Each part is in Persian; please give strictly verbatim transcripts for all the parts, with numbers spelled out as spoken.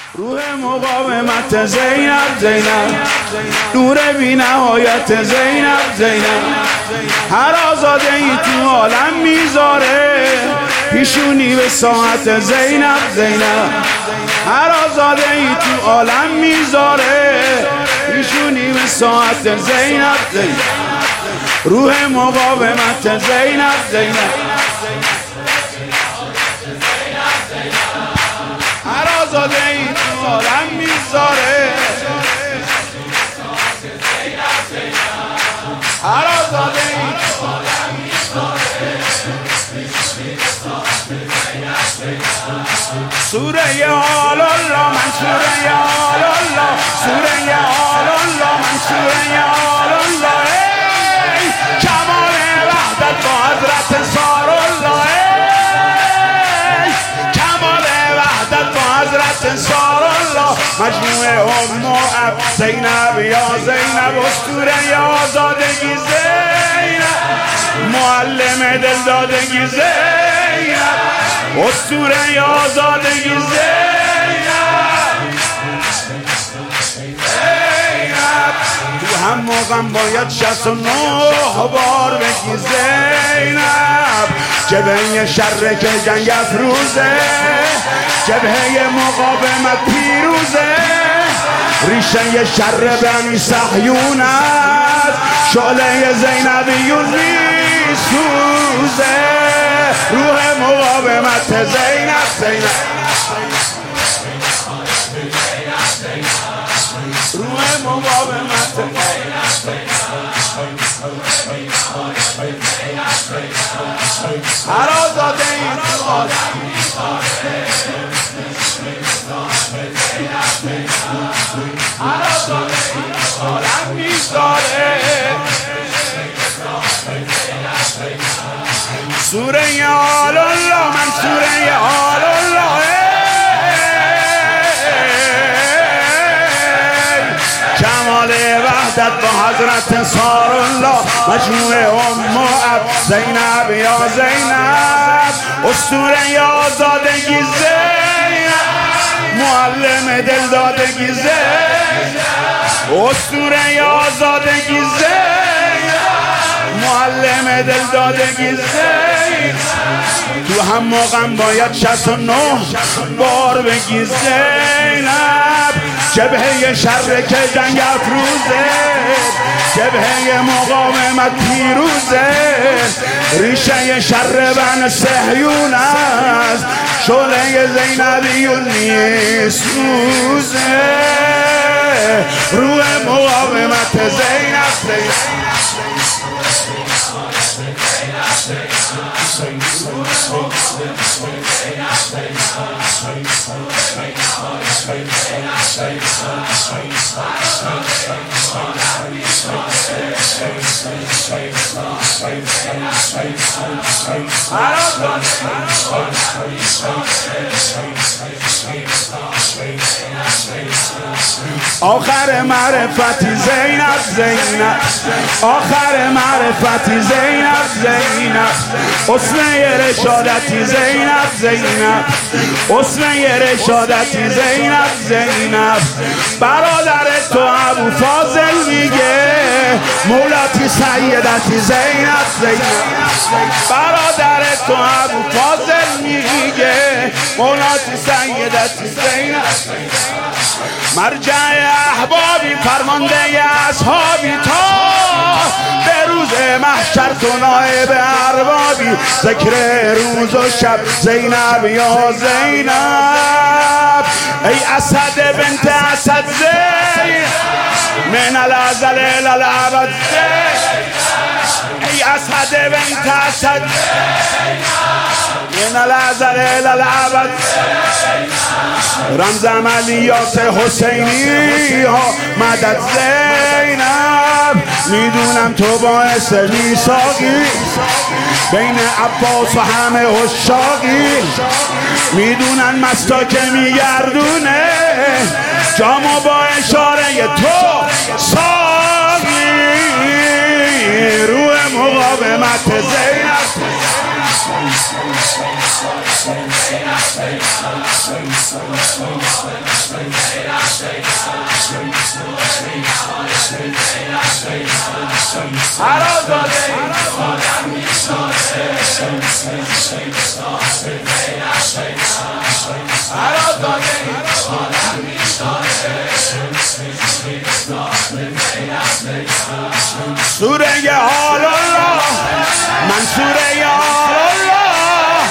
روح مقاومت زینب زینب، نور بی نهایت زینب زینب، هر آزاده ای تو عالم میذاره پیشونی به ساعت زینب زینب، هر آزاده ای تو عالم میذاره پیشونی به ساعت زینب زینب، روح مقاومت زینب زینب، هر آزاده ای تو عالم میذاره، هر آزاده ای تو عالم میذاره. سوره آل الله من سوره آل الله، سوره آل الله من سوره آل الله، ای کمال وحدت با حضرت سار الله، ای کمال وحدت با حضرت سار الله، مجموعه ام و اب زینب یا زینب، اسطوره یا آزادگی زینب، معلم دل دادگی زینب، اسطوره یا آزادگی زینب، زینب تو هم و غم باید شصت و نه بار بگی زینب، جبهه شر که جنگ افروزه، جبهه مقاومت پیروزه، ریشه شر بنی صهیون است، شعله زینبیون میسوزه، روح مقاومت زینب زینب، روح مقاومت هر آزاده این تو عالم میذاره، هر آزاده این تو عالم میذاره. سوره آل الله من سوره آل الله، کمال وحدت با حضرت سار الله، مجموعه ام و اب زینب یا زینب، اسطوره یا آزادگی زینب، معلم دل دادگی زینب، اسطوره یا آزادگی زینب، معلم دل دادگی زینب، تو هم و غم باید شصت و نه بار بگی زینب، جبهه شر که جنگ افروزه، جبهه مقاومت پیروزه، ریشه شر بن صهیون است، شعله زینبیون میسوزه، روح مقاومت زینب زینب، آخر معرفتی زینب زینب، آخر معرفتی زینب زینب، اسمه رشادتی زینب زینب، اسمه رشادتی زینب زینب، برادر تو ابو فاضل میگه مولاتی سیدتی زینب زینب، برادر تو ابو فاضل میگه مولاتی سیدتی زینب، مرجع احبابی فرمانده اصحابی، تا به روز محشر تو نائب اربابی، ذکر روز و شب زینب یا زینب، ای اسد بنت اسد زینب، من الازل الى الابد زینب، ای اسد بنت اسد من الازل الى الابد، رمز عملیات حسینی ها مدد زینب، میدونم تو باعث میثاقی بین عباس و همه عشاقی، میدونن مستا که میگردونه جامو با اشاره تو ساقی، روح مقاومت زینب، منصور یا الله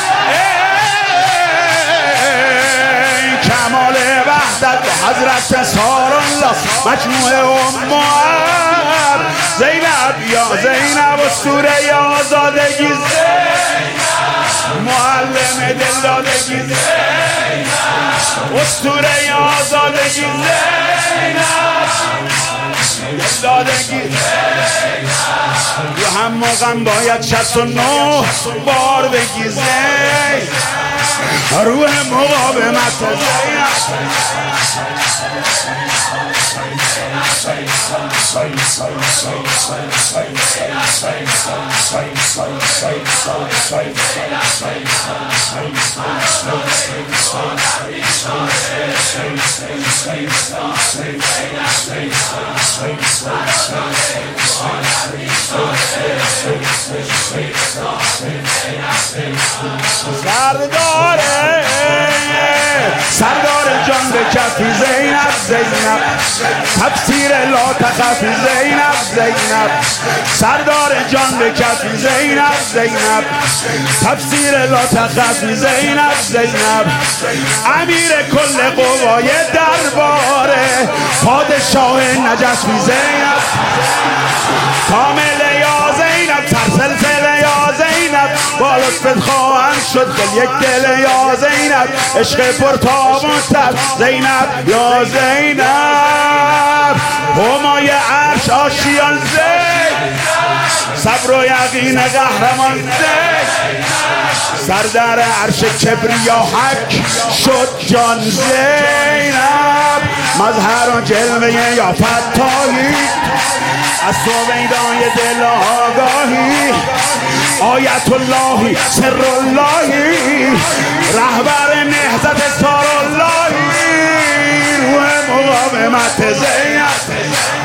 کمال وحدت حضرت سار الله مجموعه امت زینب یا زینب اسطوره یا آزادگی معلم دلدادگی زینب اسطوره یا آزادگی زینب دلدادگی رو هم موقعم باید شصت و نه بار بگی زینب روح مقاومت زینب سرداره سردار جان به کفی زینب زینب تفسیر لا تخفی زینب زینب سردار جان به کفی زینب زینب تفسیر لا تخفی زینب زینب امیر کل قوای درباره پادشاه نجفی زینب کامل یا زینب سرسلسله یا زینب با لطفت خواهم شد دل یک دل یا زینب عشق پرتاب تر زینب یا زینب همای عرش آشیان زینب صبر و یقین قهرمان زینب سردر عرش کبریا حق شد جان زینب مظهر و جلوه یا فتاحی از تو میدان دل آگاهی آیت اللهی سر اللهی رهبر نهضت سار اللهی روح مقاومت زینب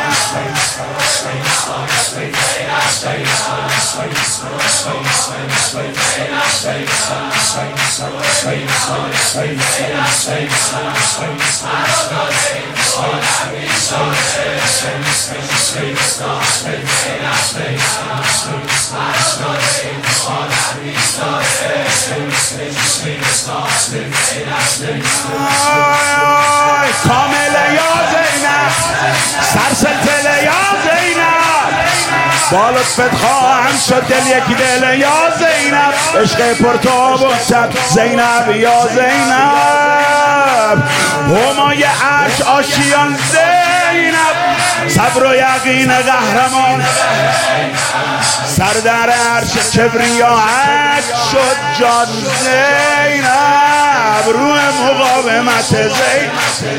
کامل یا زینب سرسلسله یا زینب با لطفت خواهم شد دل یک دل یا زینب عشق پرتاب و سر زینب یا زینب همای عرش آشیان زینب صبر و یقین قهرمان سردر عرش کبریا حق شد جان زینب روح مقاومت زینب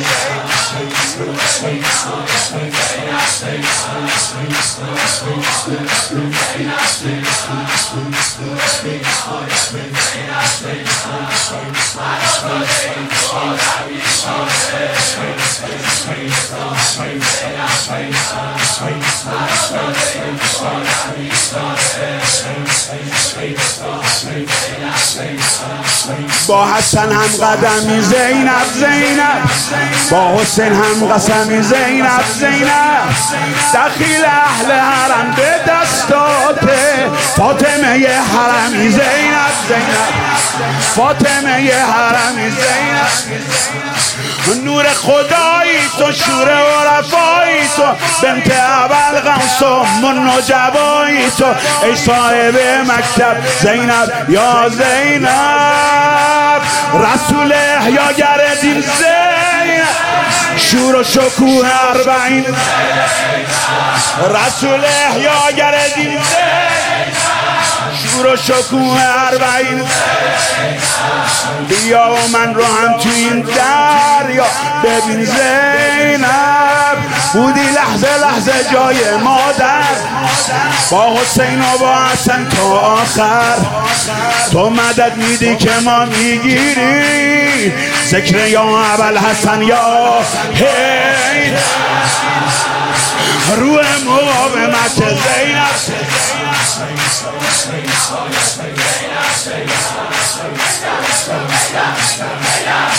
با حسن هم قدمی زینب زینب با حسین هم قسمی زینب زینب دخیل اهل حرم به دستات فاطمه حرمی زینب زینب فاطمه حرمی زینب نور خدایی تو شور و رفایی تو بنت اول غوث و من و جوایی تو ای صاحب مکتب زینب یا زینب رسول احیاگر دین زینب شور و شکوه اربعین رسول احیاگر دین زینب شور و شکوه اربعین بیا و من رو هم تو این دریا ببین زینب بودی لحظه لحظه جای مادر با حسین و با حسن تا آخر تو مدد میدی که ما میگیری ذکر یا اول حسن یا هی روح مقاومت زینب Zeyna,